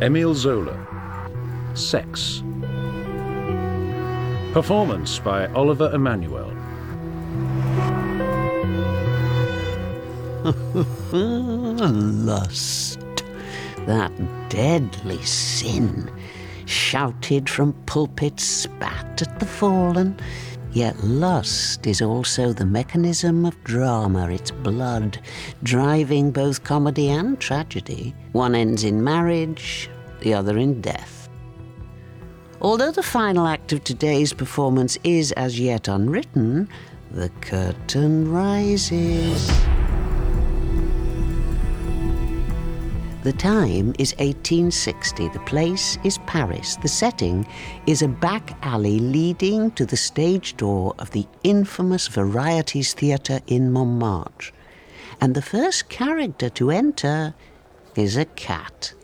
Emile Zola, Sex. Performance by Oliver Emanuel. Lust, that deadly sin, shouted from pulpits, spat at the fallen. Yet lust is also the mechanism of drama, its blood, driving both comedy and tragedy. One ends in marriage, the other in death. Although the final act of today's performance is as yet unwritten, the curtain rises. The time is 1860. The place is Paris. The setting is a back alley leading to the stage door of the infamous Varieties Theatre in Montmartre. And the first character to enter is a cat.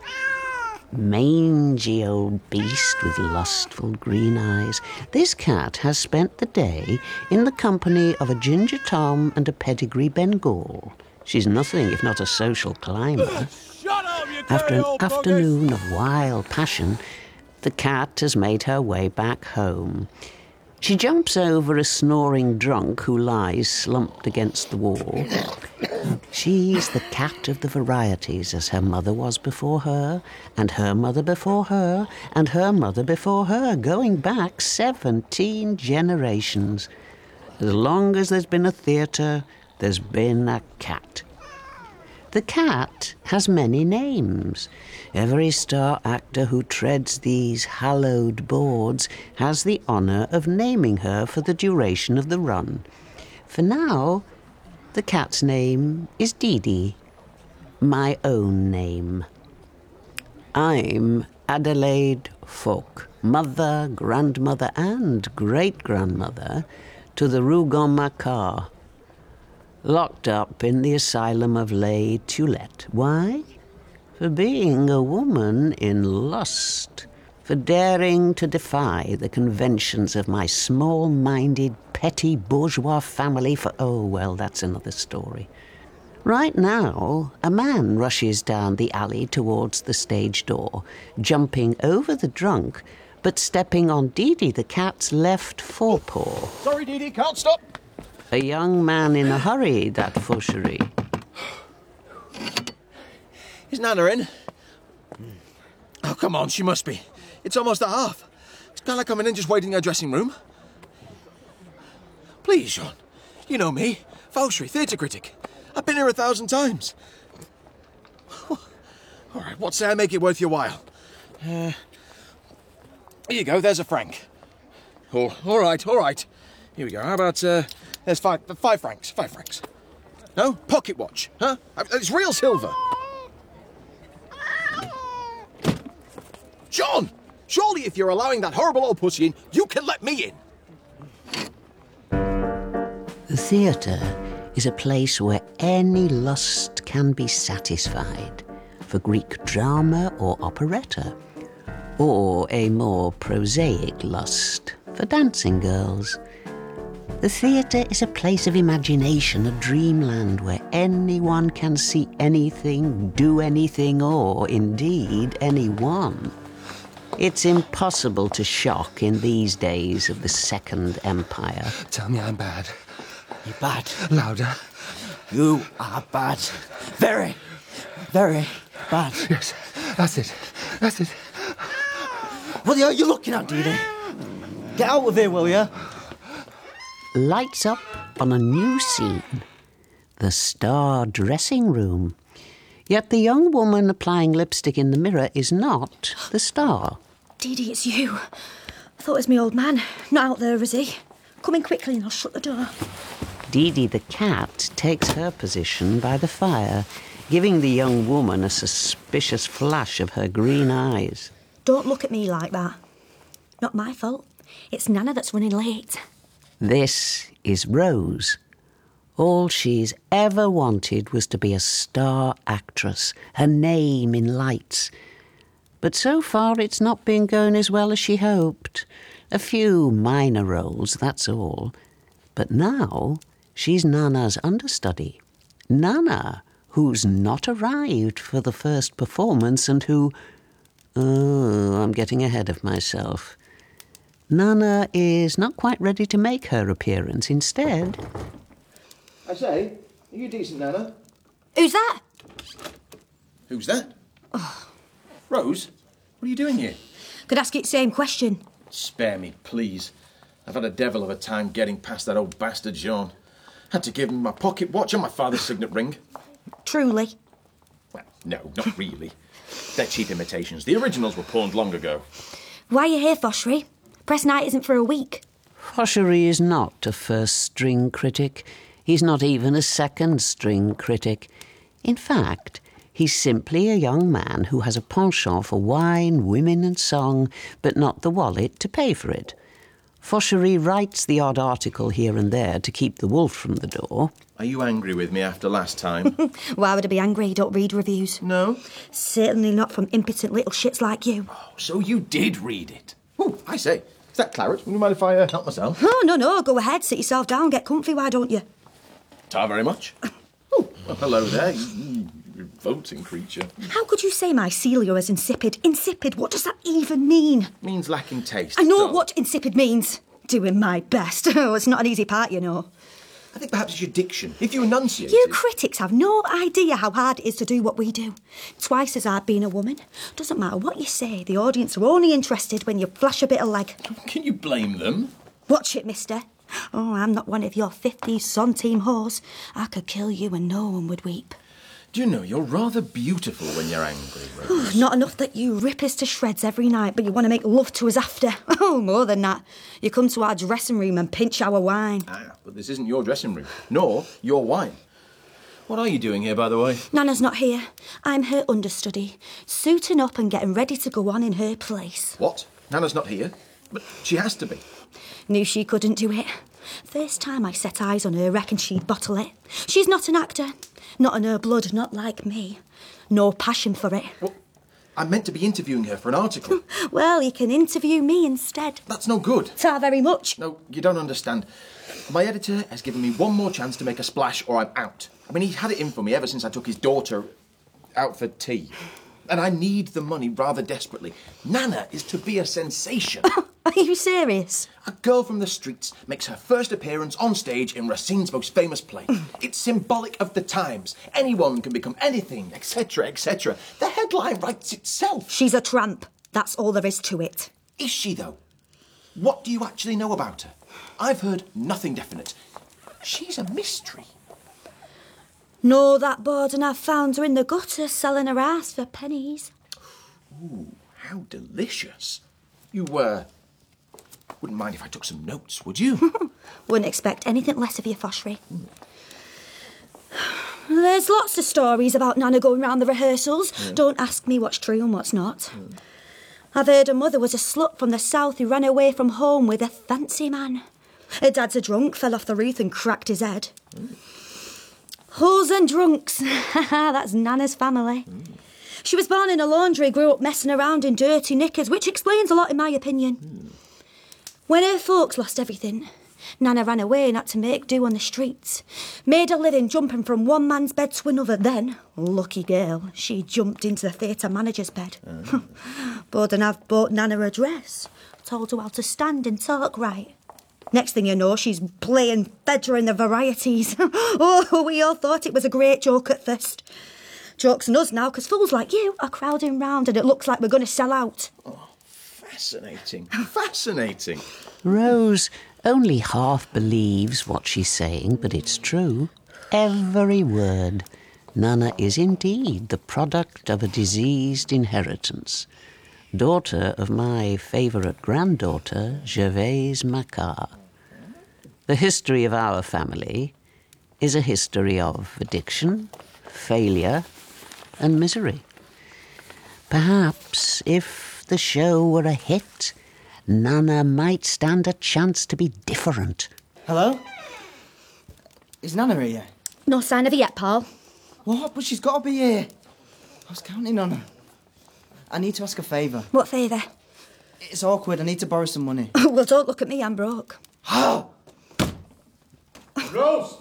Mangy old beast with lustful green eyes. This cat has spent the day in the company of a Ginger Tom and a Pedigree Bengal. She's nothing if not a social climber. After an afternoon of wild passion, the cat has made her way back home. She jumps over a snoring drunk who lies slumped against the wall. She's the cat of the varieties, as her mother was before her, and her mother before her, and her mother before her, going back 17 generations. As long as there's been a theatre, there's been a cat. The cat has many names. Every star actor who treads these hallowed boards has the honour of naming her for the duration of the run. For now, the cat's name is Dee Dee, my own name. I'm Adelaide Falk, mother, grandmother and great-grandmother to the Rougon-Macquart, locked up in the asylum of Les Toulettes. Why? For being a woman in lust, for daring to defy the conventions of my small-minded, petty bourgeois family for, oh, well, that's another story. Right now, a man rushes down the alley towards the stage door, jumping over the drunk, but stepping on Dee Dee the cat's left forepaw. Sorry, Dee Dee, can't stop. A young man in a hurry, that faucherie. Is Nana in? Oh, come on, she must be. It's almost at half. Can't I come in and just wait in your dressing room? Please, Sean. You know me. Fauchery, theatre critic. I've been here 1,000 times. All right, what say I make it worth your while? Here you go, there's a franc. Oh, all right. Here we go. How about, there's five francs. 5 francs. No? Pocket watch, huh? It's real silver. John! Surely if you're allowing that horrible old pussy in, you can let me in. The theatre is a place where any lust can be satisfied, for Greek drama or operetta, or a more prosaic lust, for dancing girls. The theatre is a place of imagination, a dreamland where anyone can see anything, do anything, or, indeed, anyone. It's impossible to shock in these days of the Second Empire. Tell me I'm bad. You're bad. Louder. You are bad. Very, very bad. Yes, that's it. What are you looking at, Dee Dee? Get out of here, will you? Lights up on a new scene. The star dressing room. Yet the young woman applying lipstick in the mirror is not the star. Dee Dee, it's you. I thought it was my old man. Not out there, is he? Come in quickly and I'll shut the door. Dee Dee the cat takes her position by the fire, giving the young woman a suspicious flash of her green eyes. Don't look at me like that. Not my fault. It's Nana that's running late. This is Rose. All she's ever wanted was to be a star actress, her name in lights. But so far it's not been going as well as she hoped. A few minor roles, that's all. But now she's Nana's understudy. Nana, who's not arrived for the first performance and who, Oh, I'm getting ahead of myself. Nana is not quite ready to make her appearance. Instead... I say, are you decent, Nana? Who's that? Who's that? Rose, what are you doing here? Could ask you the same question. Spare me, please. I've had a devil of a time getting past that old bastard Jean. Had to give him my pocket watch and my father's signet ring. Truly. Well, no, not really. They're cheap imitations. The originals were pawned long ago. Why are you here, Foshery? Press night isn't for a week. Foshery is not a first-string critic. He's not even a second-string critic. In fact, he's simply a young man who has a penchant for wine, women and song, but not the wallet to pay for it. Foshery writes the odd article here and there to keep the wolf from the door. Are you angry with me after last time? Why would I be angry? Don't read reviews. No? Certainly not from impotent little shits like you. Oh, so you did read it. Oh, I say, is that claret? Would you mind if I help myself? Oh, no, go ahead, sit yourself down, get comfy, why don't you? Ta very much. Oh, well, hello there, you revolting creature. How could you say my Celia is insipid? Insipid, what does that even mean? Means lacking taste. I know dull. what insipid means. Doing my best. Oh, it's not an easy part, you know. I think perhaps it's your diction. If you enunciate You it... critics have no idea how hard it is to do what we do. Twice as hard being a woman. Doesn't matter what you say, the audience are only interested when you flash a bit of leg. Can you blame them? Watch it, mister. Oh, I'm not one of your 50s son-team whores. I could kill you and no one would weep. Do you know, you're rather beautiful when you're angry, Rose. Not enough that you rip us to shreds every night, but you want to make love to us after. Oh, more than that. You come to our dressing room and pinch our wine. Ah, but this isn't your dressing room, nor your wine. What are you doing here, by the way? Nana's not here. I'm her understudy, suiting up and getting ready to go on in her place. What? Nana's not here? But she has to be. Knew she couldn't do it. First time I set eyes on her, reckoned she'd bottle it. She's not an actor. Not in her blood, not like me. No passion for it. Well, I'm meant to be interviewing her for an article. Well, you can interview me instead. That's no good. Ta very much. No, you don't understand. My editor has given me one more chance to make a splash or I'm out. I mean, he's had it in for me ever since I took his daughter out for tea. And I need the money rather desperately. Nana is to be a sensation. Are you serious? A girl from the streets makes her first appearance on stage in Racine's most famous play. It's symbolic of the times. Anyone can become anything, etc., etc. The headline writes itself. She's a tramp. That's all there is to it. Is she, though? What do you actually know about her? I've heard nothing definite. She's a mystery. Know that board and I've found her in the gutter selling her ass for pennies. Ooh, how delicious. You, wouldn't mind if I took some notes, would you? Wouldn't expect anything less of you, Foshery. There's lots of stories about Nana going round the rehearsals. Yeah. Don't ask me what's true and what's not. I've heard her mother was a slut from the south who ran away from home with a fancy man. Her dad's a drunk, fell off the roof and cracked his head. Hoes and drunks. That's Nana's family. She was born in a laundry, grew up messing around in dirty knickers, which explains a lot in my opinion. When her folks lost everything, Nana ran away and had to make do on the streets. Made a living jumping from one man's bed to another. Then, lucky girl, she jumped into the theatre manager's bed. Bodenave bought Nana a dress, told her how to stand and talk right. Next thing you know, she's playing Fedra in the varieties. Oh, we all thought it was a great joke at first. Joke's on us now, because fools like you are crowding round and it looks like we're going to sell out. Oh, fascinating. Fascinating. Rose only half believes what she's saying, but it's true. Every word. Nana is indeed the product of a diseased inheritance. Daughter of my favourite granddaughter, Gervaise Macquart. The history of our family is a history of addiction, failure, and misery. Perhaps if the show were a hit, Nana might stand a chance to be different. Hello? Is Nana here? No sign of her yet, Paul. What? But she's got to be here. I was counting on her. I need to ask a favour. What favour? It's awkward. I need to borrow some money. Well, don't look at me, I'm broke. How? Rose!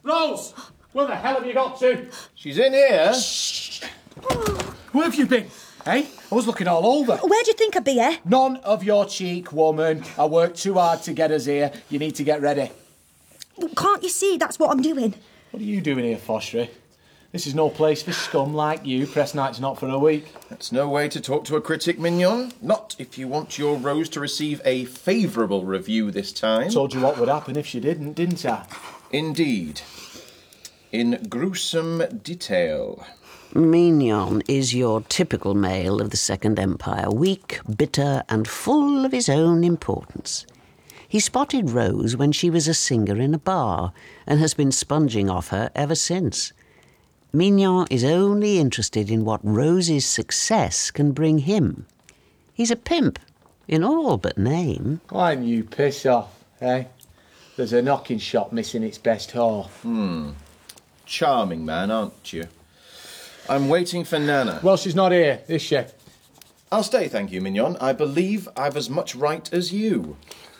Rose! Where the hell have you got to? She's in here. Shh! Where have you been? Hey, I was looking all over. Where do you think I'd be, eh? None of your cheek, woman. I worked too hard to get us here. You need to get ready. Well, can't you see that's what I'm doing? What are you doing here, Fostery? This is no place for scum like you. Press night's not for a week. That's no way to talk to a critic, Mignon. Not if you want your Rose to receive a favourable review this time. Told you what would happen if she didn't I? Indeed. In gruesome detail. Mignon is your typical male of the Second Empire, weak, bitter, and full of his own importance. He spotted Rose when she was a singer in a bar and has been sponging off her ever since. Mignon is only interested in what Rose's success can bring him. He's a pimp, in all but name. Why don't you piss off, eh? There's a knocking shop missing its best whore. Charming man, aren't you? I'm waiting for Nana. Well, she's not here, is she? I'll stay, thank you, Mignon. I believe I've as much right as you.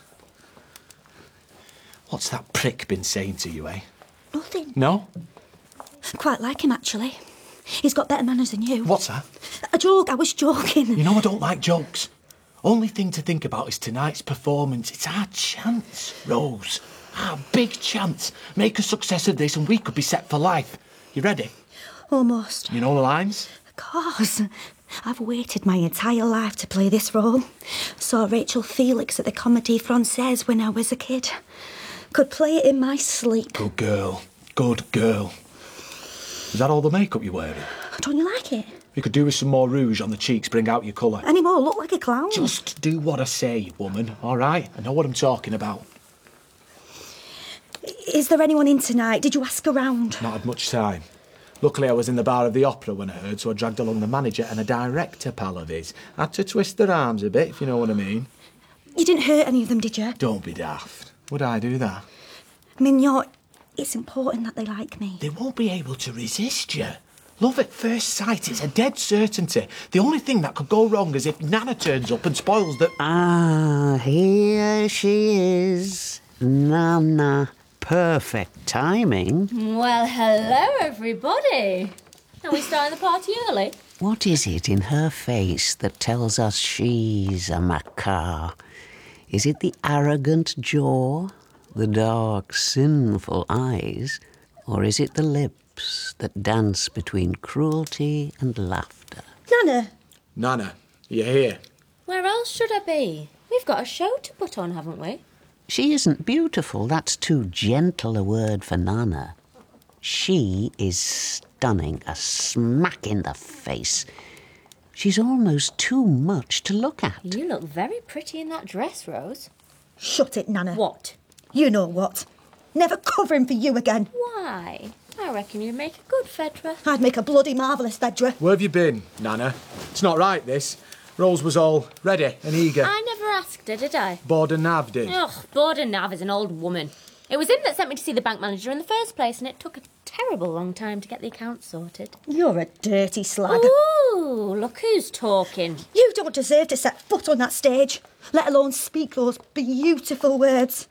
What's that prick been saying to you, eh? Nothing. No? Quite like him, actually. He's got better manners than you. What's that? A joke, I was joking. You know I don't like jokes. Only thing to think about is tonight's performance. It's our chance, Rose. Our big chance. Make a success of this and we could be set for life. You ready? Almost. You know the lines? Of course. I've waited my entire life to play this role. Saw Rachel Felix at the Comédie Française when I was a kid. Could play it in my sleep. Good girl. Good girl. Is that all the makeup you're wearing? Don't you like it? You could do with some more rouge on the cheeks, bring out your colour. Any more look like a clown. Just do what I say, woman, all right? I know what I'm talking about. Is there anyone in tonight? Did you ask around? Not had much time. Luckily, I was in the bar of the Opera when I heard, so I dragged along the manager and a director pal of his. Had to twist their arms a bit, if you know what I mean. You didn't hurt any of them, did you? Don't be daft. Would I do that? I mean, it's important that they like me. They won't be able to resist you. Love at first sight is a dead certainty. The only thing that could go wrong is if Nana turns up and spoils the... Ah, here she is. Nana. Perfect timing. Well, hello, everybody. Are we starting the party early? What is it in her face that tells us she's a macaw? Is it the arrogant jaw, the dark, sinful eyes, or is it the lips that dance between cruelty and laughter? Nana! Nana, you're here. Where else should I be? We've got a show to put on, haven't we? She isn't beautiful. That's too gentle a word for Nana. She is stunning, a smack in the face. She's almost too much to look at. You look very pretty in that dress, Rose. Shut it, Nana. What? You know what. Never covering for you again. Why? I reckon you'd make a good Fedra. I'd make a bloody marvellous Fedra. Where have you been, Nana? It's not right, this. Rose was all ready and eager. I never asked her, did I? Border Nav did. Ugh, Border Nav is an old woman. It was him that sent me to see the bank manager in the first place, and it took a terrible long time to get the accounts sorted. You're a dirty slag. Ooh, look who's talking. You don't deserve to set foot on that stage, let alone speak those beautiful words.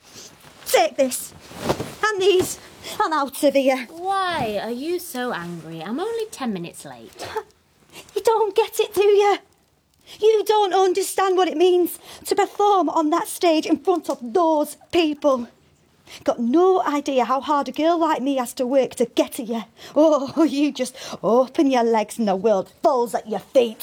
Take this, and these. I'm out of here. Why are you so angry? I'm only 10 minutes late. You don't get it, do you? You don't understand what it means to perform on that stage in front of those people. Got no idea how hard a girl like me has to work to get to you. Oh, you just open your legs and the world falls at your feet.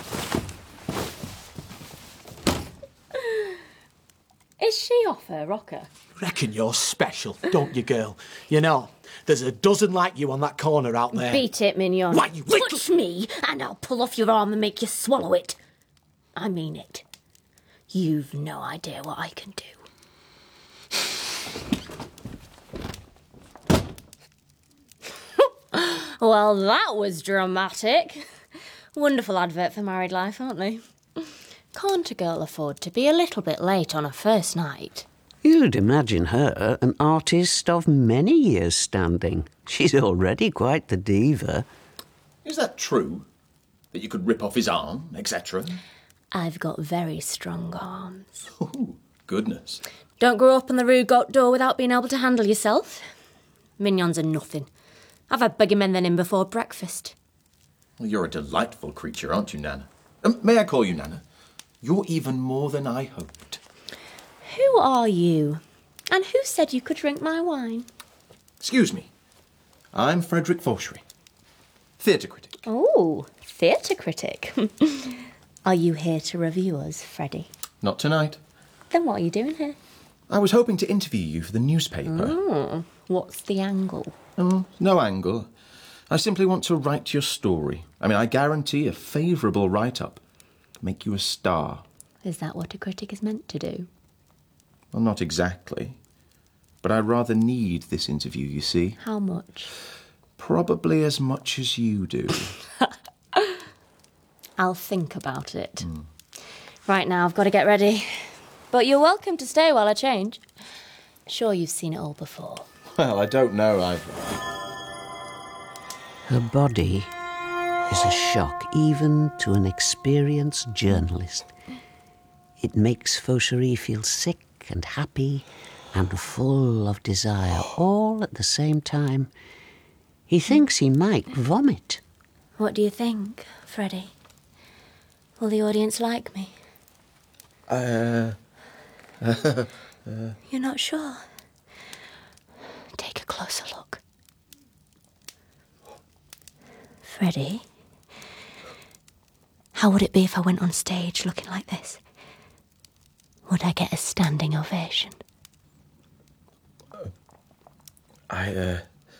Is she off her rocker? Reckon you're special, don't you, girl? You know, there's a dozen like you on that corner out there. Beat it, Mignon. Why, you little... Touch me, and I'll pull off your arm and make you swallow it. I mean it. You've no idea what I can do. Well, that was dramatic. Wonderful advert for married life, aren't they? Can't a girl afford to be a little bit late on a first night? You'd imagine her an artist of many years' standing. She's already quite the diva. Is that true? That you could rip off his arm, etc.? I've got very strong arms. Oh, goodness. Don't grow up on the Rue Got door without being able to handle yourself. Mignons are nothing. I've had bigger men than him before breakfast. Well, you're a delightful creature, aren't you, Nana? May I call you Nana? You're even more than I hoped. Who are you? And who said you could drink my wine? Excuse me. I'm Frederick Fauchery, theatre critic. Oh, theatre critic. Are you here to review us, Freddie? Not tonight. Then what are you doing here? I was hoping to interview you for the newspaper. What's the angle? No angle. I simply want to write your story. I guarantee a favourable write-up. Make you a star. Is that what a critic is meant to do? Well, not exactly. But I rather need this interview, you see. How much? Probably as much as you do. I'll think about it. Right now, I've got to get ready. But you're welcome to stay while I change. Sure, you've seen it all before. Well, I don't know. Her body is a shock even to an experienced journalist. It makes Fauchery feel sick and happy and full of desire, all at the same time. He thinks he might vomit. What do you think, Freddie? Will the audience like me? You're not sure? Take a closer look. Freddie, how would it be if I went on stage looking like this? Would I get a standing ovation? I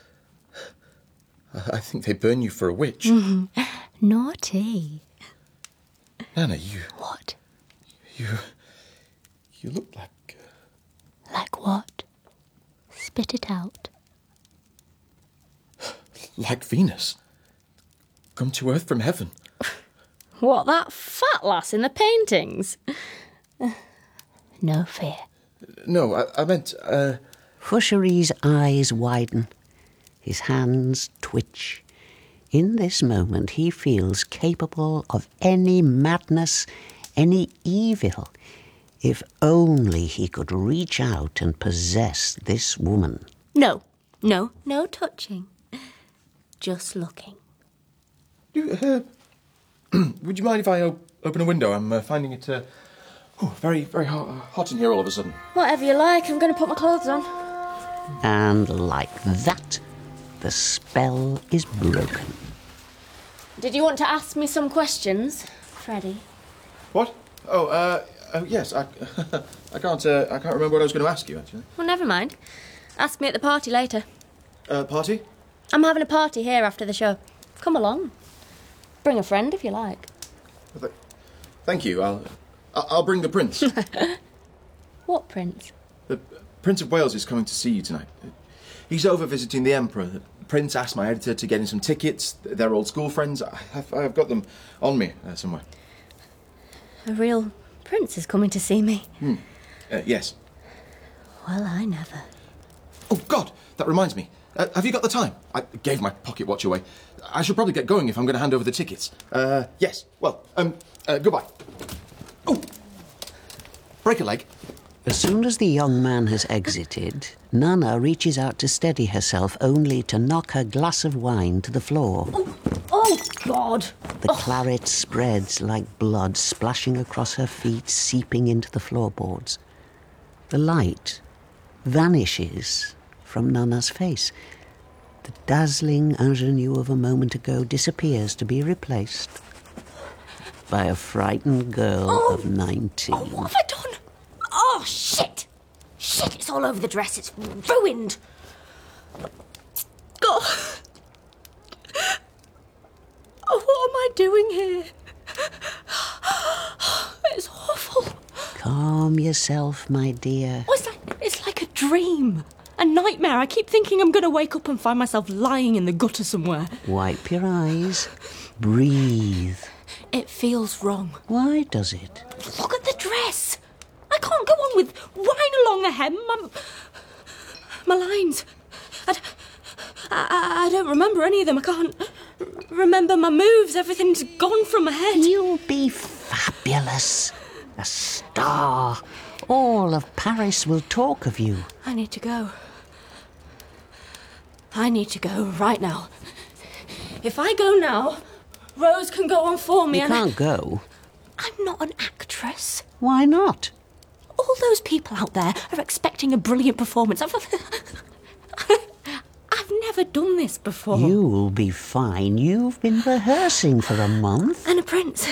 think they burn you for a witch. Naughty. Nana, you What? look like... Like what? Spit it out. like Venus. Come to Earth from heaven. What, that fat lass in the paintings? No fear. No, I meant... Fauchery's eyes widen. His hands twitch. In this moment, he feels capable of any madness, any evil. If only he could reach out and possess this woman. No touching. Just looking. Would you mind if I open a window? I'm finding it very, very hot in here all of a sudden. Whatever you like, I'm going to put my clothes on. And like that, the spell is broken. Did you want to ask me some questions, Freddie? What? Yes. I can't remember what I was going to ask you, actually. Well, never mind. Ask me at the party later. Party? I'm having a party here after the show. Come along. Bring a friend if you like. Thank you. I'll bring the prince. What prince? The Prince of Wales is coming to see you tonight. He's over visiting the Emperor. The Prince asked my editor to get him some tickets. They're old school friends. I've got them on me somewhere. A real prince is coming to see me? Yes. Well, I never. Oh, God! That reminds me. Have you got the time? I gave my pocket watch away. I should probably get going if I'm going to hand over the tickets. Yes. Well, goodbye. Oh! Break a leg. As soon as the young man has exited, Nana reaches out to steady herself, only to knock her glass of wine to the floor. Oh, God! The claret spreads like blood, splashing across her feet, seeping into the floorboards. The light vanishes from Nana's face. The dazzling ingenue of a moment ago disappears to be replaced by a frightened girl of 19. Oh, what have I done? Oh, shit! Shit, it's all over the dress. It's ruined. Oh, what am I doing here? It's awful. Calm yourself, my dear. What's that? It's like a dream. A nightmare. I keep thinking I'm going to wake up and find myself lying in the gutter somewhere. Wipe your eyes. Breathe. It feels wrong. Why does it? Look at the dress. I can't go on with wine along the hem. My lines. I don't remember any of them. I can't remember my moves. Everything's gone from my head. You'll be fabulous. A star. All of Paris will talk of you. I need to go. I need to go right now. If I go now, Rose can go on for me. You can't go. I'm not an actress. Why not? All those people out there are expecting a brilliant performance. I've never done this before. You'll be fine. You've been rehearsing for a month. And a prince.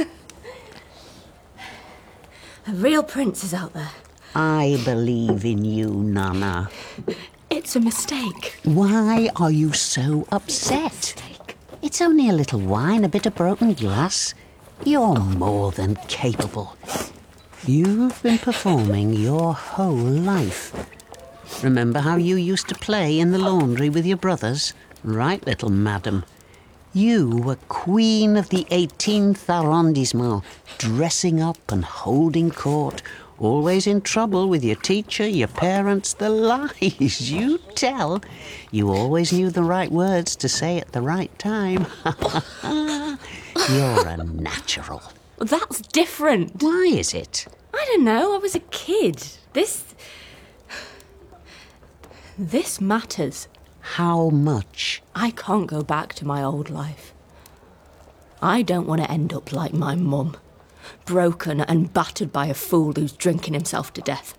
A real prince is out there. I believe in you, Nana. It's a mistake. Why are you so upset? It's only a little wine, a bit of broken glass. You're more than capable. You've been performing your whole life. Remember how you used to play in the laundry with your brothers? Right, little madam. You were queen of the 18th arrondissement, dressing up and holding court, always in trouble with your teacher, your parents, the lies you tell. You always knew the right words to say at the right time. You're a natural. That's different. Why is it? I don't know. I was a kid. This matters. How much? I can't go back to my old life. I don't want to end up like my mum, broken and battered by a fool who's drinking himself to death.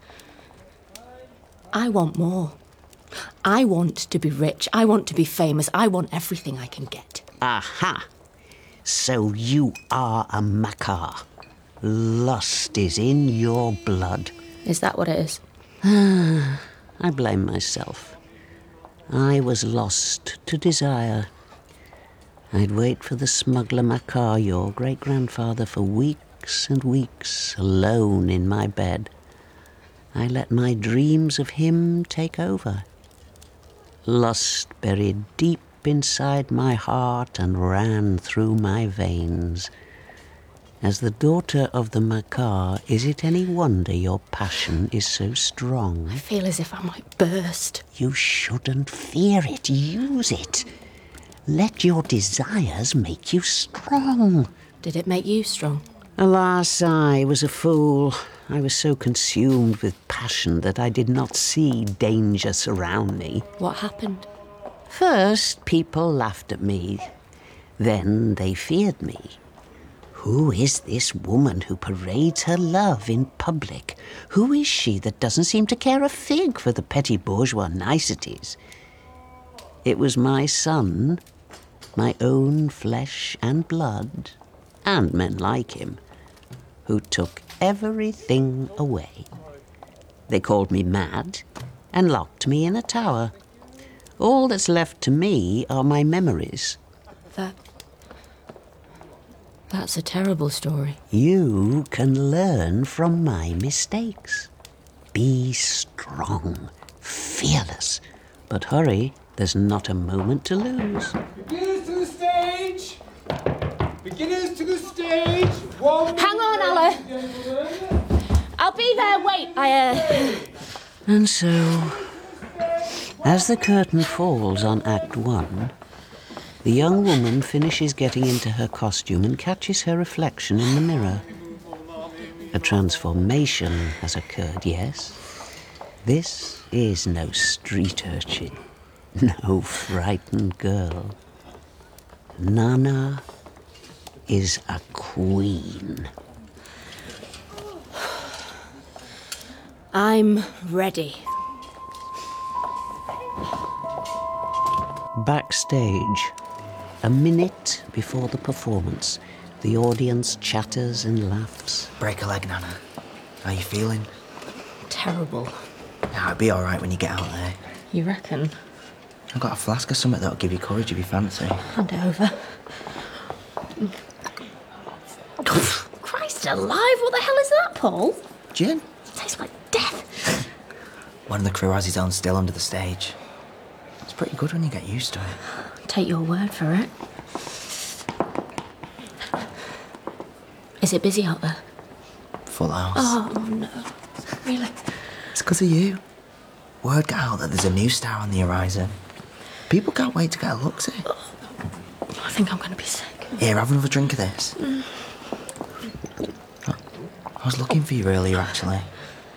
I want more. I want to be rich. I want to be famous. I want everything I can get. Aha! So you are a Makar. Lust is in your blood. Is that what it is? I blame myself. I was lost to desire. I'd wait for the smuggler Makar, your great-grandfather, for weeks and weeks, alone in my bed. I let my dreams of him take over. Lust buried deep inside my heart and ran through my veins. As the daughter of the Makar, is it any wonder your passion is so strong? I feel as if I might burst. You shouldn't fear it. Use it. Let your desires make you strong. Did it make you strong? Alas, I was a fool. I was so consumed with passion that I did not see danger surround me. What happened? First, people laughed at me. Then they feared me. Who is this woman who parades her love in public? Who is she that doesn't seem to care a fig for the petty bourgeois niceties? It was my son, my own flesh and blood, and men like him, who took everything away. They called me mad and locked me in a tower. All that's left to me are my memories. That's a terrible story. You can learn from my mistakes. Be strong, fearless, but hurry, there's not a moment to lose. Beginners to the stage! Beginners to the stage! Hang on, Ella. I'll be there, wait, And so, as the curtain falls on Act 1, the young woman finishes getting into her costume and catches her reflection in the mirror. A transformation has occurred, yes. This is no street urchin, no frightened girl. Nana is a queen. I'm ready. Backstage, a minute before the performance, the audience chatters and laughs. Break a leg, Nana. How you feeling? Terrible. Nah, it'll be all right when you get out there. You reckon? I've got a flask of something that'll give you courage if you fancy. Hand it over. Christ alive, what the hell is that, Paul? Gin? It tastes like death. One of the crew has his own still under the stage. It's pretty good when you get used to it. Take your word for it. Is it busy out there? Full house. Oh, no. Really? It's because of you. Word got out that there's a new star on the horizon. People can't wait to get a look see. I think I'm going to be sick. Here, have another drink of this. I was looking for you earlier, actually.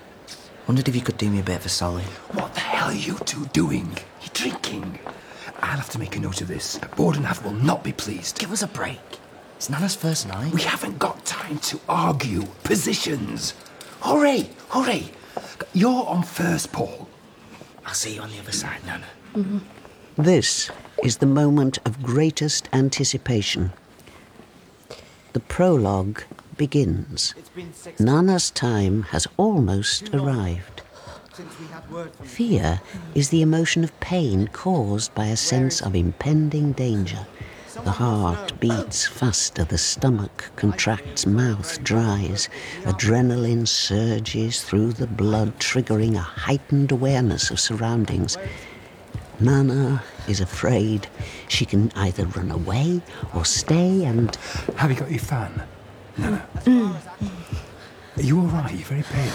Wondered if you could do me a bit of a solid. What the hell are you two doing? You're drinking. I'll have to make a note of this. Bordenhav will not be pleased. Give us a break. It's Nana's first night. We haven't got time to argue positions. Hurry, hurry. You're on first, Paul. I'll see you on the other side, Nana. Mm-hmm. This is the moment of greatest anticipation. The prologue begins. Nana's time has almost arrived. Fear is the emotion of pain caused by a sense of impending danger. The heart beats faster, the stomach contracts, mouth dries, adrenaline surges through the blood, triggering a heightened awareness of surroundings. Nana is afraid. She can either run away or stay and... Have you got your fan, Nana? Are you all right? You're very pale.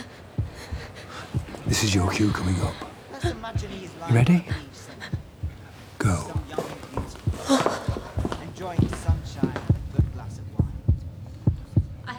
This is your cue coming up. You ready? Go. Enjoying the sunshine with a glass of wine.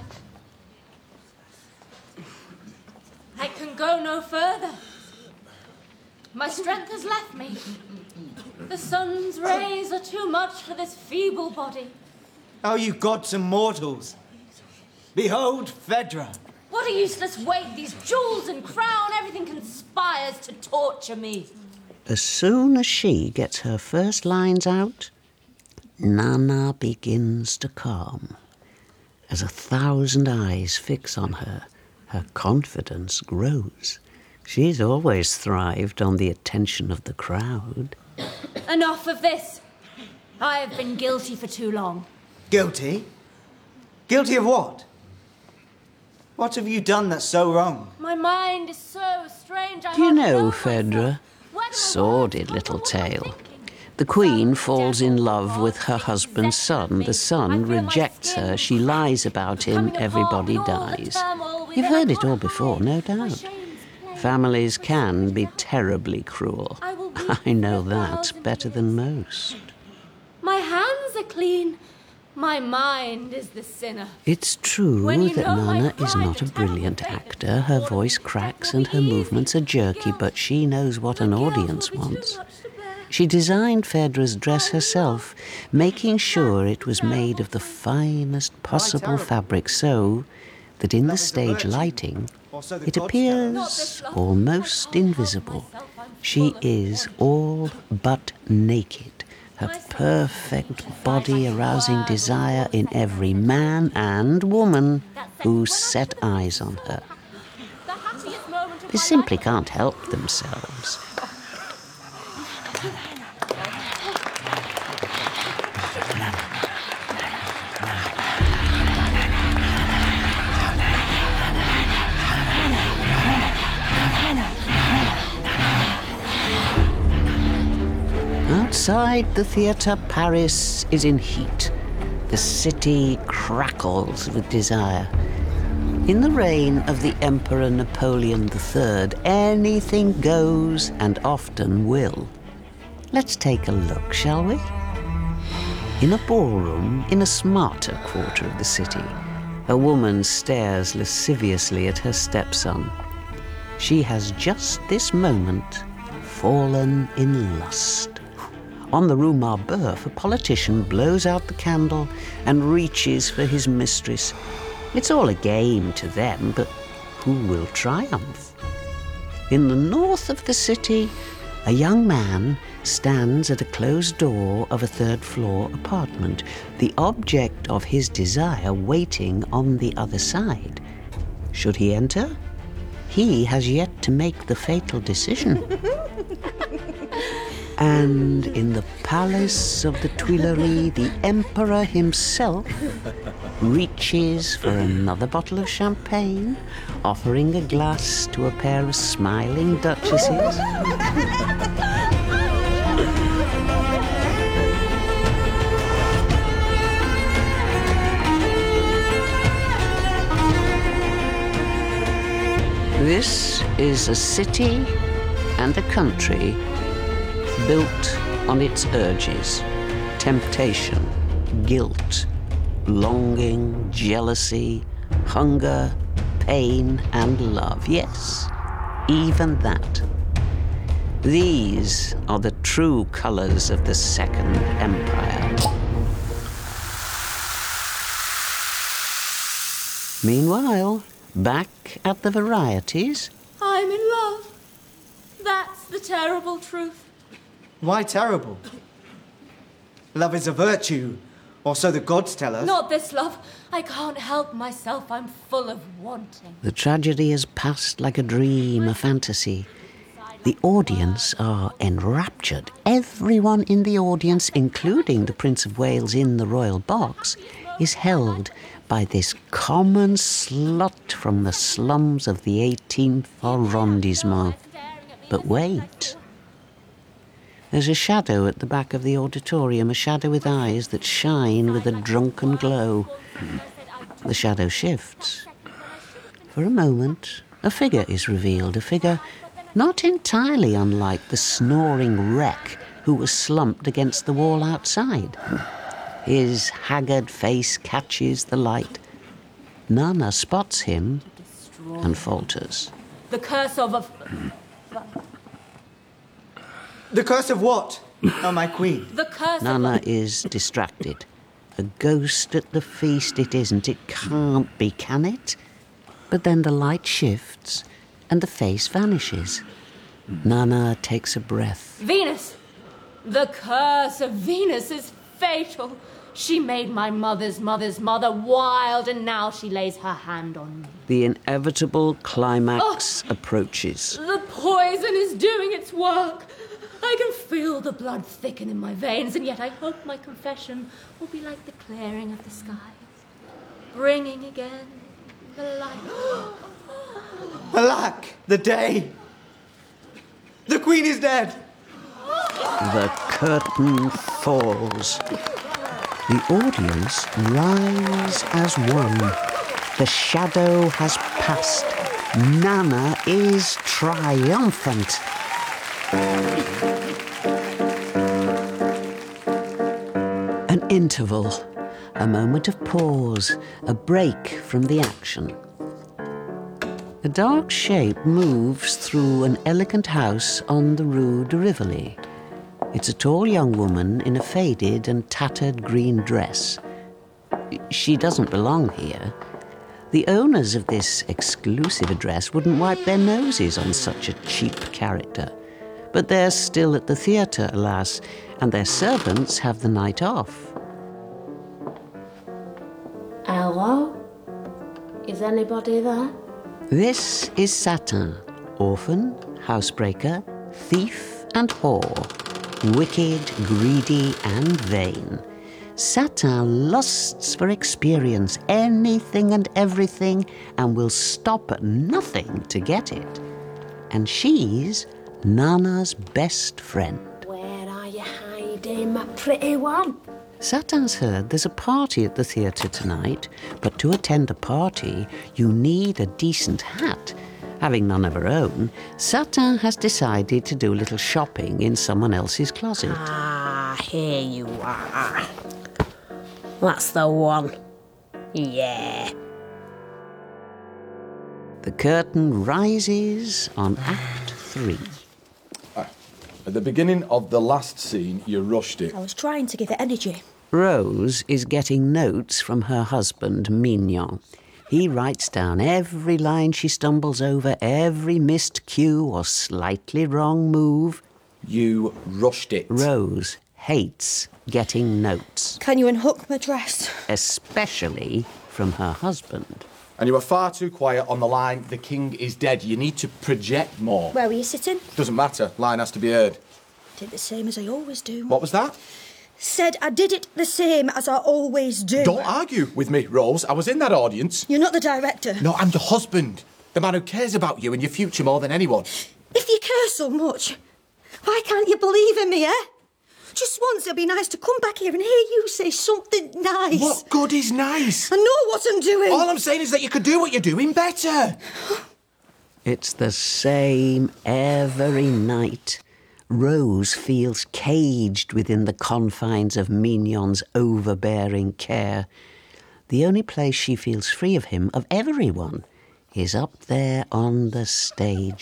I can go no further. My strength has left me. The sun's rays are too much for this feeble body. Oh, you gods and mortals! Behold Phaedra! What a useless weight, these jewels and crown, everything conspires to torture me. As soon as she gets her first lines out, Nana begins to calm. As 1,000 eyes fix on her, her confidence grows. She's always thrived on the attention of the crowd. Enough of this. I have been guilty for too long. Guilty? Guilty of what? What have you done that's so wrong? My mind is so strange. Do you know, Phaedra? Sordid little tale. The queen falls in love with her husband's son. The son rejects her. She lies about him. Everybody dies. You've heard it all before, no doubt. Families can be terribly cruel. I know that better than most. My hands are clean. My mind is the sinner. It's true that Nana is not a brilliant actor. Her voice cracks and her movements are jerky, but she knows what an audience wants. She designed Phaedra's dress herself, making sure it was made of the finest possible fabric so that in the stage lighting it appears almost invisible. She is all but naked. Her perfect body arousing desire in every man and woman who set eyes on her. They simply can't help themselves. Outside the theatre, Paris is in heat. The city crackles with desire. In the reign of the Emperor Napoleon III, anything goes and often will. Let's take a look, shall we? In a ballroom in a smarter quarter of the city, a woman stares lasciviously at her stepson. She has just this moment fallen in lust. On the Rue Marbeuf, a politician blows out the candle and reaches for his mistress. It's all a game to them, but who will triumph? In the north of the city, a young man stands at a closed door of a third-floor apartment, the object of his desire waiting on the other side. Should he enter? He has yet to make the fatal decision. And in the palace of the Tuileries, the Emperor himself reaches for another bottle of champagne, offering a glass to a pair of smiling duchesses. This is a city and a country built on its urges: temptation, guilt, longing, jealousy, hunger, pain, and love. Yes, even that. These are the true colours of the Second Empire. Meanwhile, back at the Varieties... I'm in love. That's the terrible truth. Why terrible? Love is a virtue, or so the gods tell us. Not this love. I can't help myself. I'm full of wanting. The tragedy has passed like a dream, a fantasy. The audience are enraptured. Everyone in the audience, including the Prince of Wales in the royal box, is held by this common slut from the slums of the 18th arrondissement. But wait. There's a shadow at the back of the auditorium, a shadow with eyes that shine with a drunken glow. The shadow shifts. For a moment, a figure is revealed, a figure not entirely unlike the snoring wreck who was slumped against the wall outside. His haggard face catches the light. Nana spots him and falters. The curse of... The curse of what? Oh, my queen. The curse Nana is distracted. A ghost at the feast it isn't. It can't be, can it? But then the light shifts and the face vanishes. Nana takes a breath. Venus! The curse of Venus is fatal. She made my mother's mother's mother wild, and now she lays her hand on me. The inevitable climax approaches. The poison is doing its work. I can feel the blood thicken in my veins, and yet I hope my confession will be like the clearing of the skies, bringing again the light. Alack, the day! The queen is dead! The curtain falls. The audience rise as one. The shadow has passed. Nana is triumphant. An interval, a moment of pause, a break from the action. A dark shape moves through an elegant house on the Rue de Rivoli. It's a tall young woman in a faded and tattered green dress. She doesn't belong here. The owners of this exclusive address wouldn't wipe their noses on such a cheap character. But they're still at the theatre, alas, and their servants have the night off. Hello? Is anybody there? This is Satin, orphan, housebreaker, thief and whore, wicked, greedy and vain. Satin lusts for experience, anything and everything, and will stop at nothing to get it. And she's Nana's best friend. Where are you hiding, my pretty one? Satin's heard there's a party at the theatre tonight, but to attend a party, you need a decent hat. Having none of her own, Satin has decided to do a little shopping in someone else's closet. Ah, here you are. That's the one. Yeah. The curtain rises on Act 3. At the beginning of the last scene, you rushed it. I was trying to give it energy. Rose is getting notes from her husband, Mignon. He writes down every line she stumbles over, every missed cue or slightly wrong move. You rushed it. Rose hates getting notes. Can you unhook my dress? Especially from her husband. And you were far too quiet on the line, the king is dead. You need to project more. Where were you sitting? Doesn't matter, line has to be heard. Did the same as I always do. What was that? Said I did it the same as I always do. Don't argue with me, Rose. I was in that audience. You're not the director. No, I'm your husband. The man who cares about you and your future more than anyone. If you care so much, why can't you believe in me, eh? Just once it'd be nice to come back here and hear you say something nice. What good is nice? I know what I'm doing. All I'm saying is that you could do what you're doing better. It's the same every night. Rose feels caged within the confines of Mignon's overbearing care. The only place she feels free of him, of everyone, is up there on the stage.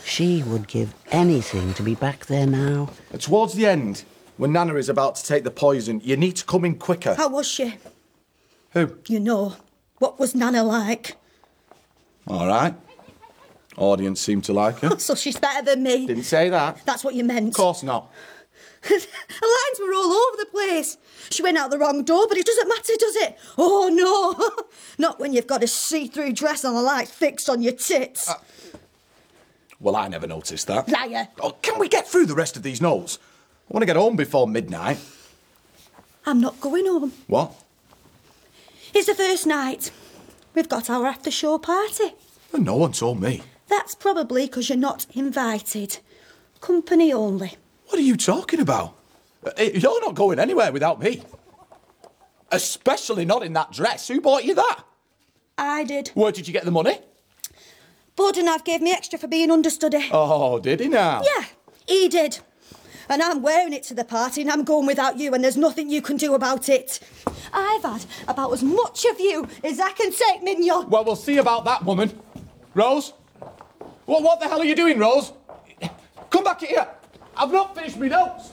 She would give anything to be back there now. Towards the end, when Nana is about to take the poison, you need to come in quicker. How was she? Who? You know, what was Nana like? All right. Audience seemed to like her. So she's better than me. Didn't say that. That's what you meant. Of course not. Her lines were all over the place. She went out the wrong door, but it doesn't matter, does it? Oh, no. Not when you've got a see-through dress and the light fixed on your tits. Well, I never noticed that. Liar. Oh, can we get through the rest of these notes? I want to get home before midnight. I'm not going home. What? It's the first night. We've got our after-show party. Well, no one told me. That's probably because you're not invited. Company only. What are you talking about? You're not going anywhere without me. Especially not in that dress. Who bought you that? I did. Where did you get the money? Bud and Nav gave me extra for being understudy. Oh, did he now? Yeah, he did. And I'm wearing it to the party and I'm going without you and there's nothing you can do about it. I've had about as much of you as I can take, Mignon. Well, we'll see about that, woman. Rose? What the hell are you doing, Rose? Come back here. I've not finished my notes.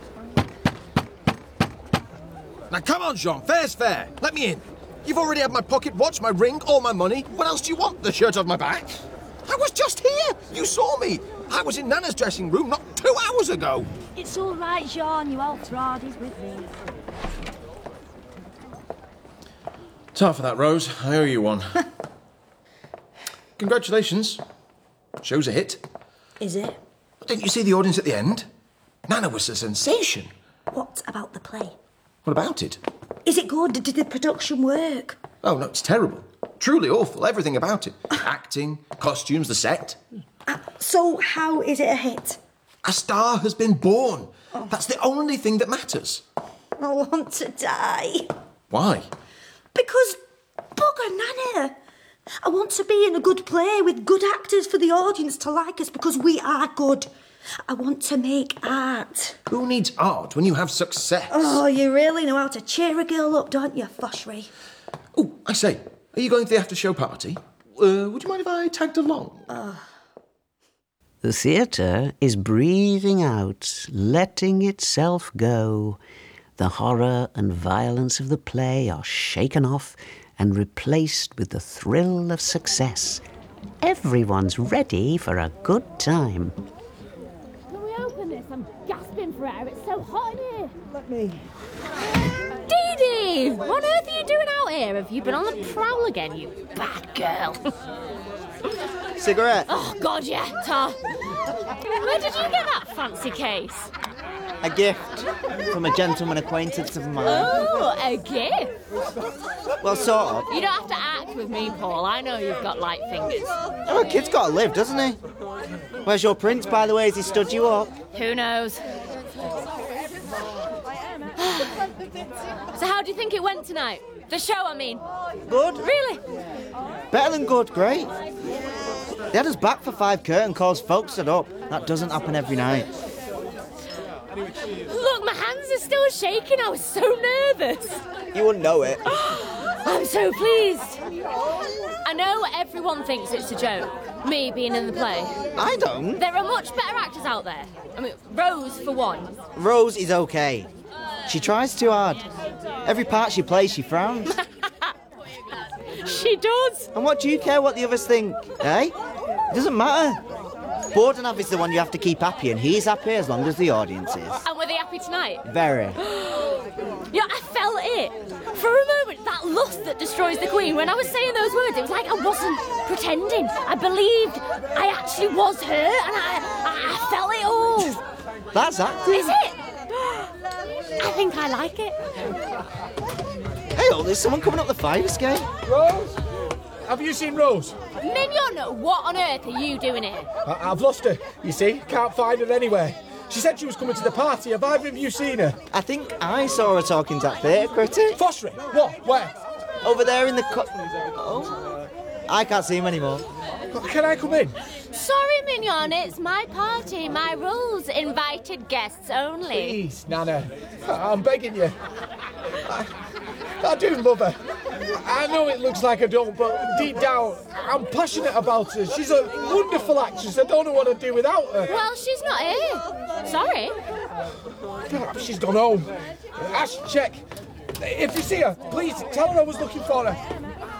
Now, come on, Jean. Fair's fair. Let me in. You've already had my pocket watch, my ring, all my money. What else do you want? The shirt off my back? I was just here. You saw me. I was in Nana's dressing room not 2 hours ago. It's all right, Jean. You old fraud is with me. Time for that, Rose. I owe you one. Congratulations. Show's a hit. Is it? Didn't you see the audience at the end? Nana was a sensation. What about the play? What about it? Is it good? Did the production work? Oh, no, it's terrible. Truly awful. Everything about it. Acting, costumes, the set. So how is it a hit? A star has been born. That's the only thing that matters. I want to die. Why? Because bugger Nana. I want to be in a good play with good actors for the audience to like us because we are good. I want to make art. Who needs art when you have success? Oh, you really know how to cheer a girl up, don't you, Fossery? Oh, I say, are you going to the after-show party? Would you mind if I tagged along? The theatre is breathing out, letting itself go. The horror and violence of the play are shaken off and replaced with the thrill of success. Everyone's ready for a good time. Can we open this? I'm gasping for air. It's so hot in here. Let me. Dee Dee! What on earth are you doing out here? Have you been on the prowl again, you bad girl? Cigarette? Oh, God, yeah, Tar. Where did you get that fancy case? A gift from a gentleman acquaintance of mine. Oh, a gift? Well, sort of. You don't have to act with me, Paul. I know you've got light fingers. Oh, a kid's got to live, doesn't he? Where's your prince, by the way? Has he stood you up? Who knows? So how do you think it went tonight? The show, I mean. Good. Really? Better than good, great. They had us back for 5 curtain calls, folks stood up. That doesn't happen every night. Look, my hands are still shaking. I was so nervous. You wouldn't know it. I'm so pleased. I know everyone thinks it's a joke, me being in the play. I don't. There are much better actors out there. I mean, Rose, for one. Rose is okay. She tries too hard. Every part she plays, she frowns. She does. And what do you care what the others think, eh? It doesn't matter. Bordenave is the one you have to keep happy, and he's happy as long as the audience is. And were they happy tonight? Very. Yeah, I felt it. For a moment, that lust that destroys the Queen, when I was saying those words, it was like I wasn't pretending. I believed I actually was her, and I felt it all. That's acting. Is it? I think I like it. Hey, oh, there's someone coming up the fire escape. Rose? Have you seen Rose? Mignon, what on earth are you doing here? I've lost her, you see. Can't find her anywhere. She said she was coming to the party. Have either of you seen her? I think I saw her talking to that theatre critic. Fossery? What? Where? Over there in the Oh. I can't see him anymore. Can I come in? Sorry, Mignon, it's my party, my rules. Invited guests only. Please, Nana. I'm begging you. I do love her. I know it looks like I don't, but deep down, I'm passionate about her. She's a wonderful actress. I don't know what I'd do without her. Well, she's not here. Sorry. Perhaps she's gone home. Ash, check. If you see her, please tell her I was looking for her.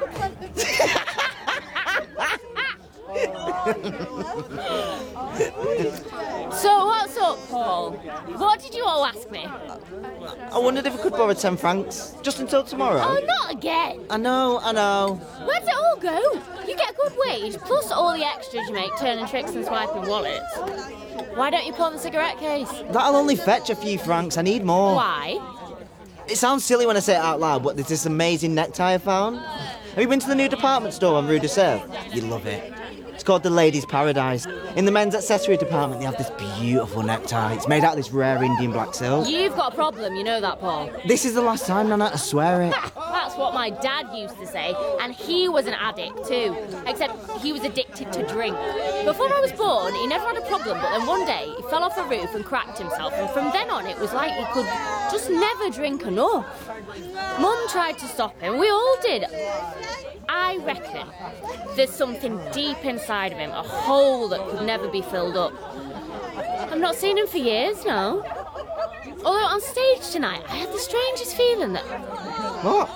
So what's up, Paul? What did you all ask me? I wondered if I could borrow 10 francs, just until tomorrow. Oh, not again. I know. Where'd it all go? You get a good wage, plus all the extras you make turning tricks and swiping wallets. Why don't you pawn the cigarette case? That'll only fetch a few francs. I need more. Why? It sounds silly when I say it out loud, but there's this amazing necktie I found. Have you been to the new department store on Rue de Sèvres? You'd love it. It's called the Ladies' Paradise. In the men's accessory department, they have this beautiful necktie. It's made out of this rare Indian black silk. You've got a problem, you know that, Paul. This is the last time, Nana, I swear it. That's what my dad used to say, and he was an addict too, except he was addicted to drink. Before I was born, he never had a problem, but then one day he fell off a roof and cracked himself, and from then on it was like he could just never drink enough. Mum tried to stop him, we all did. I reckon there's something deep inside of him, a hole that could never be filled up. I've not seen him for years now. Although on stage tonight, I had the strangest feeling that... What?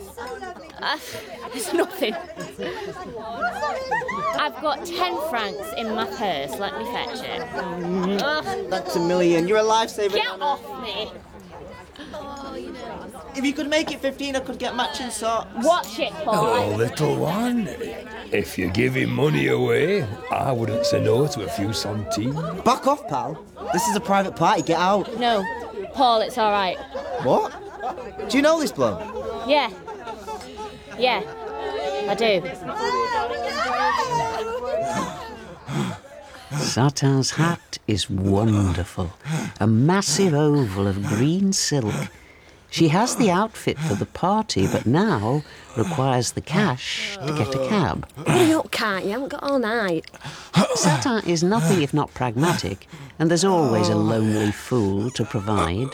It's nothing. I've got 10 francs in my purse. Let me fetch it. That's a million. You're a lifesaver. Get off me. If you could make it 15, I could get matching socks. Watch it, Paul. Oh, little one. If you're giving money away, I wouldn't say no to a few centimes. Back off, pal. This is a private party. Get out. No, Paul, it's all right. What? Do you know this bloke? Yeah, I do. Satin's hat is wonderful. A massive oval of green silk. She has the outfit for the party, but now requires the cash to get a cab. Hurry up, can't you? I haven't got all night. Satin is nothing if not pragmatic, and there's always a lonely fool to provide.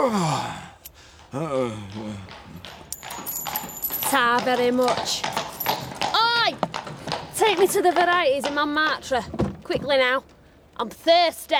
Ta very much. Oi! Take me to the varieties in Montmartre. Quickly now. I'm thirsty.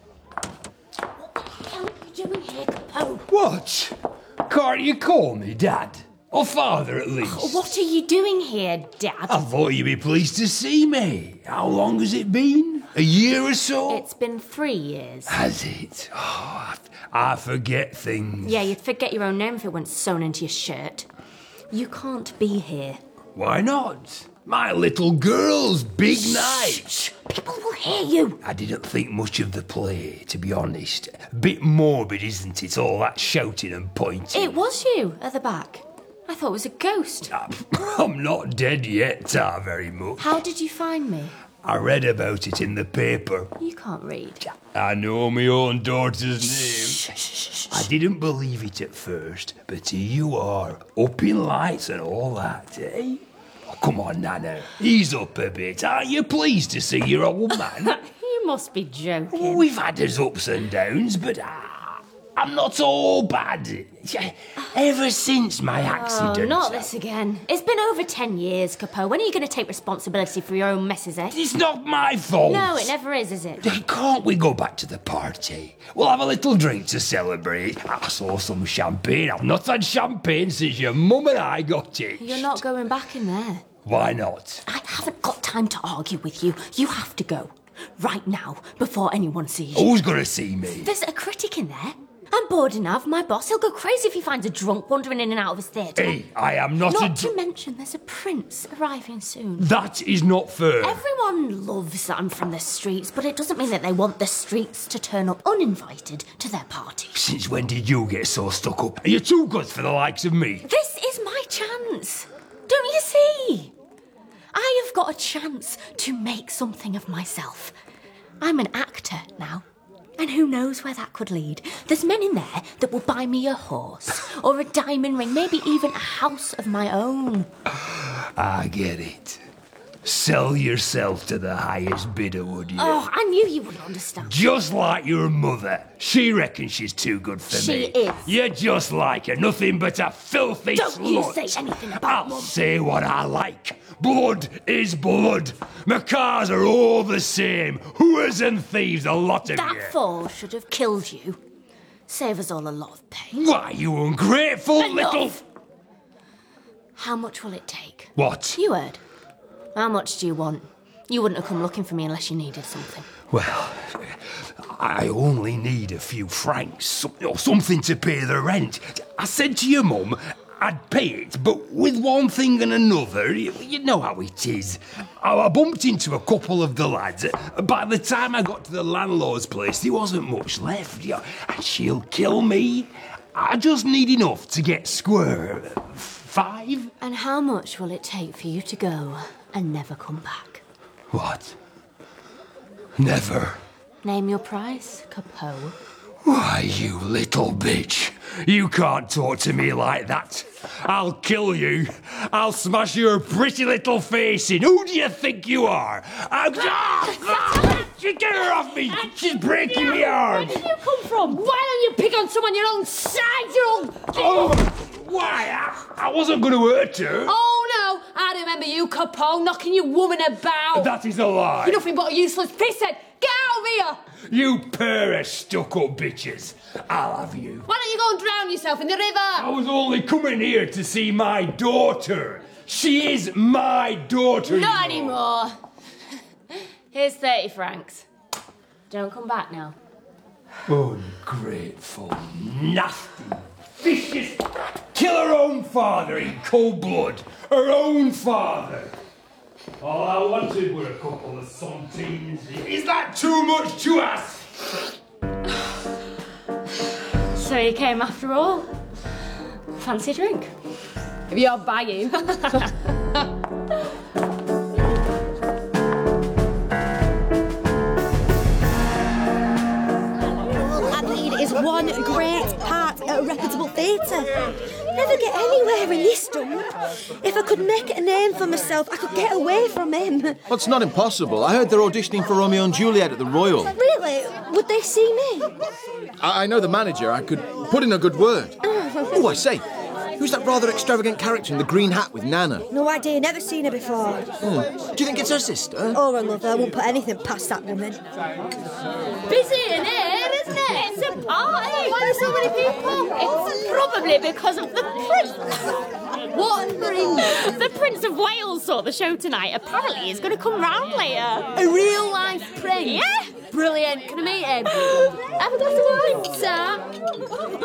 What are you doing here, Capone? What? Can't you call me Dad? Or Father, at least? What are you doing here, Dad? I thought you'd be pleased to see me. How long has it been? A year or so? It's been 3 years. Has it? Oh, I forget things. Yeah, you'd forget your own name if it weren't sewn into your shirt. You can't be here. Why not? My little girl's big night. Shh, people will hear you. I didn't think much of the play, to be honest. A bit morbid, isn't it? All that shouting and pointing. It was you at the back. I thought it was a ghost. I'm not dead yet, very much. How did you find me? I read about it in the paper. You can't read. I know my own daughter's name. I didn't believe it at first, but here you are, up in lights and all that, eh? Oh, come on, Nana. Ease up a bit. Aren't you pleased to see your old man? You must be joking. Oh, we've had his ups and downs, but I'm not all bad. Ever since my accident. Oh, not this again. It's been over 10 years, Capo. When are you going to take responsibility for your own messes, eh? It's not my fault. No, it never is it? Can't we go back to the party? We'll have a little drink to celebrate. I saw some champagne. I've not had champagne since your mum and I got it. You're not going back in there. Why not? I haven't got time to argue with you. You have to go. Right now, before anyone sees you. Who's going to see me? There's a critic in there. I'm Bordinav, my boss. He'll go crazy if he finds a drunk wandering in and out of his theatre. Hey, I am not Not to mention there's a prince arriving soon. That is not fair. Everyone loves that I'm from the streets, but it doesn't mean that they want the streets to turn up uninvited to their party. Since when did you get so stuck up? Are you too good for the likes of me? This is my chance. Don't you see? I have got a chance to make something of myself. I'm an actor now. And who knows where that could lead? There's men in there that will buy me a horse or a diamond ring, maybe even a house of my own. I get it. Sell yourself to the highest bidder, would you? Oh, I knew you wouldn't understand. Just like your mother. She reckons she's too good for me. She is. You're just like her, nothing but a filthy Don't slut. you say anything about I'll Mum. say what I like. Blood is blood. Macaws are all the same. Hooers and thieves, a lot of you. That fall should have killed you. Save us all a lot of pain. Why, you ungrateful Enough. little... How much will it take? What? You heard. How much do you want? You wouldn't have come looking for me unless you needed something. Well, I only need a few francs, or something to pay the rent. I said to your mum I'd pay it, but with one thing and another, you know how it is. I bumped into a couple of the lads. By the time I got to the landlord's place, there wasn't much left, and she'll kill me. I just need enough to get square. 5? And how much will it take for you to go and never come back? What? Never. Name your price, Capot. Why, you little bitch. You can't talk to me like that. I'll kill you. I'll smash your pretty little face in. Who do you think you are? Get her off me. She's breaking my arm. Where did you come from? Why don't you pick on someone your own size, you old... Oh, why? I wasn't going to hurt her. Oh, no. I remember you, Capone, knocking your woman about. That is a lie. You're nothing but a useless pisshead. Get out of here. You pair of stuck-up bitches. I'll have you. Why don't you go and drown yourself in the river? I was only coming here to see my daughter. She is my daughter. Not anymore. Here's 30 francs. Don't come back now. Ungrateful, nasty, vicious. Kill her own father in cold blood. Her own father. All I wanted were a couple of centines. Is that too much to ask? So you came after all? Fancy a drink? If you're buying. Adelaide is one great part at a reputable theatre. Never get anywhere in this dump. If I could make a name for myself, I could get away from him. Well, it's not impossible. I heard they're auditioning for Romeo and Juliet at the Royal. Really? Would they see me? I know the manager. I could put in a good word. Oh, I say, who's that rather extravagant character in the green hat with Nana? No idea, never seen her before. Do you think it's her sister? Or a lover, I won't put anything past that woman. Busy in here, isn't it? It's a party! Why are there so many people? It's probably because of the prince. What prince? The Prince of Wales saw the show tonight. Apparently he's going to come round later. A real life prince? Yeah. Brilliant. Can I meet him? Have a glass of wine,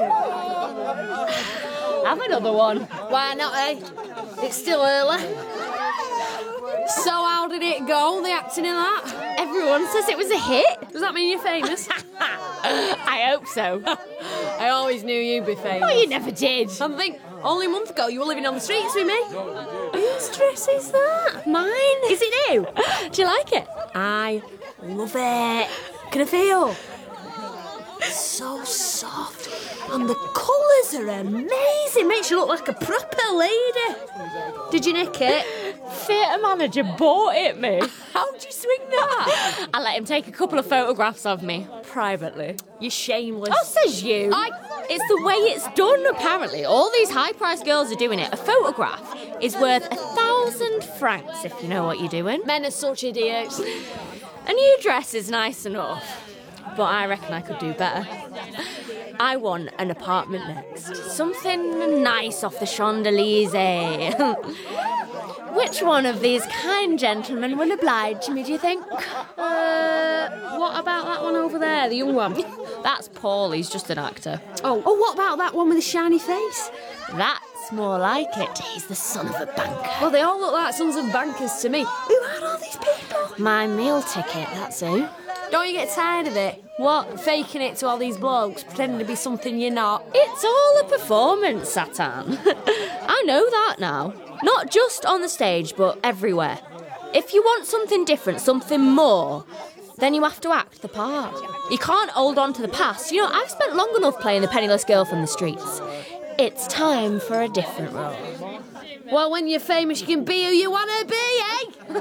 Have another one. Why not, eh? It's still early. So how did it go, the acting in that? Everyone says it was a hit. Does that mean you're famous? I hope so. I always knew you'd be famous. Oh, you never did. I think only a month ago you were living on the streets with me. Whose dress is that? Mine. Is it new? Do you like it? I love it. Can I feel? It's so soft. And the colours are amazing. Makes you look like a proper lady. Did you nick it? Theatre manager bought it me. How'd you swing that? I let him take a couple of photographs of me, privately. You're shameless. Oh, says you. It's the way it's done, apparently. All these high-priced girls are doing it. A photograph is worth 1,000 francs, if you know what you're doing. Men are such idiots. A new dress is nice enough, but I reckon I could do better. I want an apartment next. Something nice off the Champs-Élysées. Which one of these kind gentlemen will oblige me, do you think? What about that one over there, the young one? That's Paul, he's just an actor. Oh, what about that one with the shiny face? That's more like it. He's the son of a banker. Well, they all look like sons of bankers to me. Who are all these people? My meal ticket, that's who. Don't you get tired of it? What? Faking it to all these blokes, pretending to be something you're not? It's all a performance, Satan. I know that now. Not just on the stage, but everywhere. If you want something different, something more, then you have to act the part. You can't hold on to the past. You know, I've spent long enough playing the penniless girl from the streets. It's time for a different role. Well, when you're famous, you can be who you want to be, eh?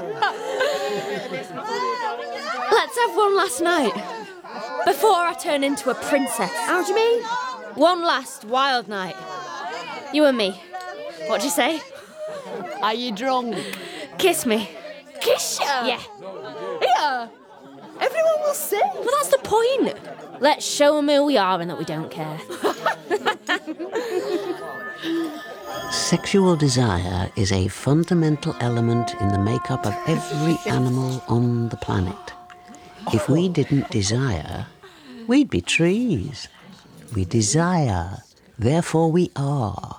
Let's have one last night. Before I turn into a princess. How do you mean? One last wild night. You and me. What do you say? Are you drunk? Kiss me. Kiss you? Yeah. Yeah. Everyone will see. Well, that's the point. Let's show them who we are and that we don't care. Sexual desire is a fundamental element in the makeup of every animal on the planet. If we didn't desire, we'd be trees. We desire, therefore we are.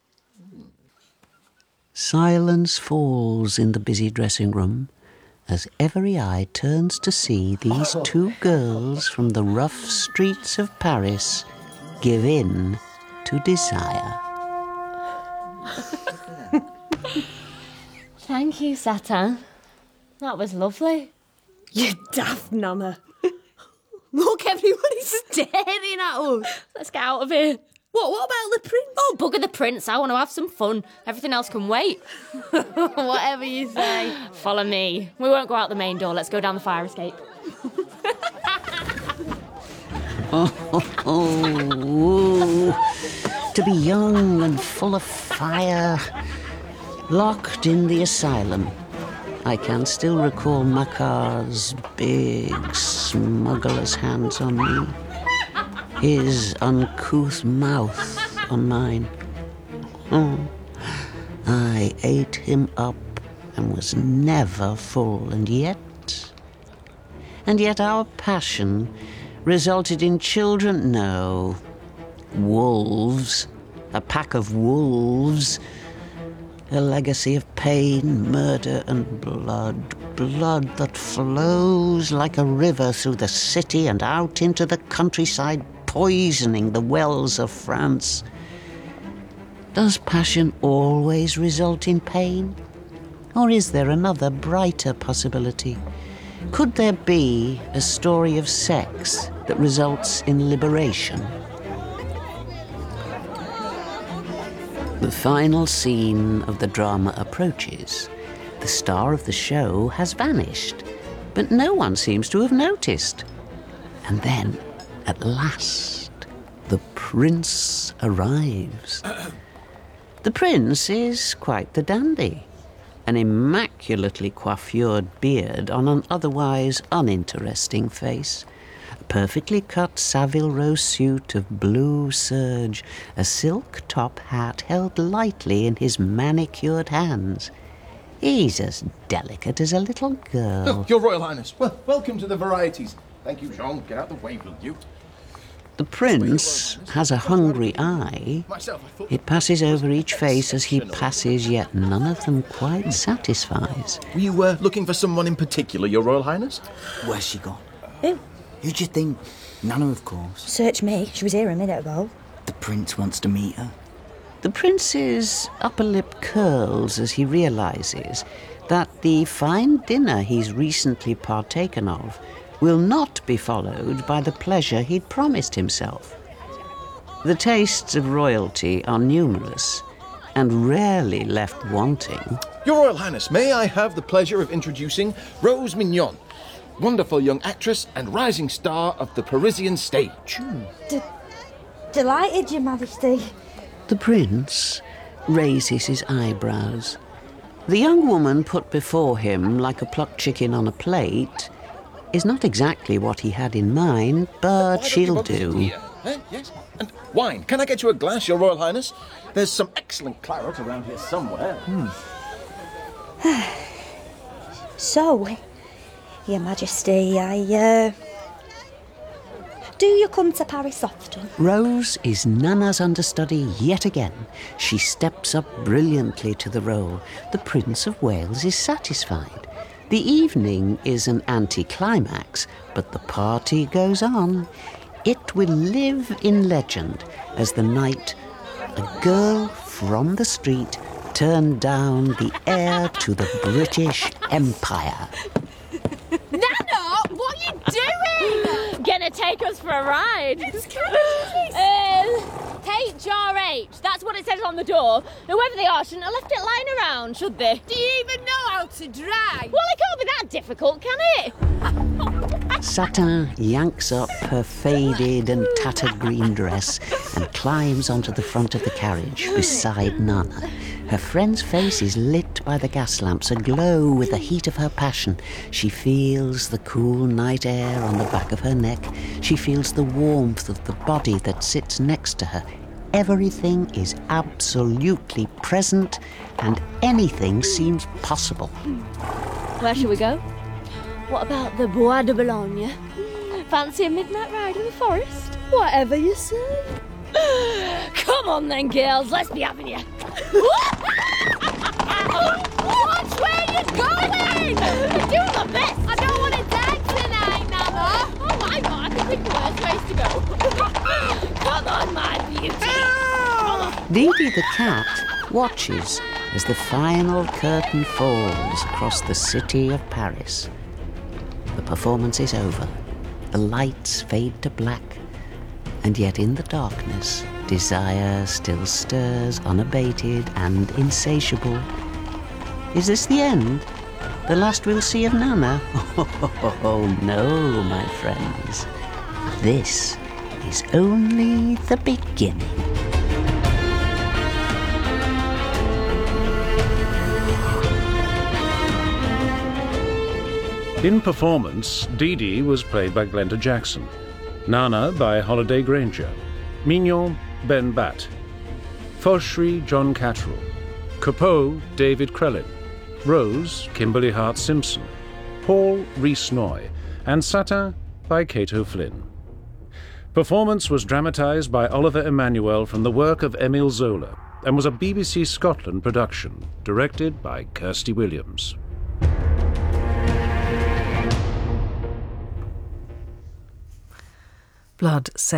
Silence falls in the busy dressing room as every eye turns to see these two girls from the rough streets of Paris give in to desire. Thank you, Satin. That was lovely. You daft Nana. Look, everybody's staring at us. Let's get out of here. What about the prince? Oh, bugger the prince. I want to have some fun. Everything else can wait. Whatever you say. Follow me. We won't go out the main door. Let's go down the fire escape. To be young and full of fire, locked in the asylum. I can still recall Makar's big, smuggler's hands on me, his uncouth mouth on mine. Oh, I ate him up and was never full, and yet our passion resulted in children, no, wolves, a pack of wolves, a legacy of pain, murder and blood that flows like a river through the city and out into the countryside, poisoning the wells of France. Does passion always result in pain? Or is there another brighter possibility? Could there be a story of sex that results in liberation? The final scene of the drama approaches. The star of the show has vanished, but no one seems to have noticed. And then, at last, the prince arrives. The prince is quite the dandy. An immaculately coiffured beard on an otherwise uninteresting face. A perfectly cut Savile Row suit of blue serge, a silk top hat held lightly in his manicured hands. He's as delicate as a little girl. Oh, Your Royal Highness, well, welcome to the varieties. Thank you, Jean. Get out of the way, will you? The prince has a hungry eye. It passes over each face as he passes, yet none of them quite satisfies. Were you looking for someone in particular, Your Royal Highness? Where's she gone? Who? Who do you think? Nana, of course. Search me. She was here a minute ago. The prince wants to meet her. The prince's upper lip curls as he realises that the fine dinner he's recently partaken of will not be followed by the pleasure he'd promised himself. The tastes of royalty are numerous and rarely left wanting. Your Royal Highness, may I have the pleasure of introducing Rose Mignon, wonderful young actress and rising star of the Parisian stage. Delighted, Your Majesty. The prince raises his eyebrows. The young woman put before him like a plucked chicken on a plate is not exactly what he had in mind, but she'll do. Yes, and wine. Can I get you a glass, Your Royal Highness? There's some excellent claret around here somewhere. So, Your Majesty, do you come to Paris often? Rose is Nana's understudy yet again. She steps up brilliantly to the role. The Prince of Wales is satisfied. The evening is an anticlimax, but the party goes on. It will live in legend as the night a girl from the street turned down the heir to the British Empire. Nana, what are you doing? Gonna take us for a ride. It's kind of HRH. That's what it says on on the door. Whoever they are shouldn't have left it lying around, should they? Do you even know how to drive? Well, it can't be that difficult, can it? Satin yanks up her faded and tattered green dress and climbs onto the front of the carriage beside Nana. Her friend's face is lit by the gas lamps, aglow with the heat of her passion. She feels the cool night air on the back of her neck. She feels the warmth of the body that sits next to her. Everything is absolutely present and anything seems possible. Where shall we go? What about the Bois de Boulogne? Fancy a midnight ride in the forest? Whatever you say. Come on then, girls, let's be having you. Watch where you're going! You're doing my best. I don't want to die tonight, Nana. Oh my God, I can pick the worst ways to go. Come on, my beauty. Dee Dee the cat watches as the final curtain falls across the city of Paris. The performance is over. The lights fade to black. And yet in the darkness, desire still stirs unabated and insatiable. Is this the end? The last we'll see of Nana? Oh, no, my friends. This is only the beginning. In performance, Dee Dee was played by Glenda Jackson, Nana by Holiday Granger, Mignon Ben Batt, Fauchery John Catterall, Coupeau David Crellin, Rose Kimberly Hart Simpson, Paul Rhys Noy, and Satin by Cato Flynn. Performance was dramatised by Oliver Emmanuel from the work of Emile Zola and was a BBC Scotland production, directed by Kirsty Williams. Blood, Sex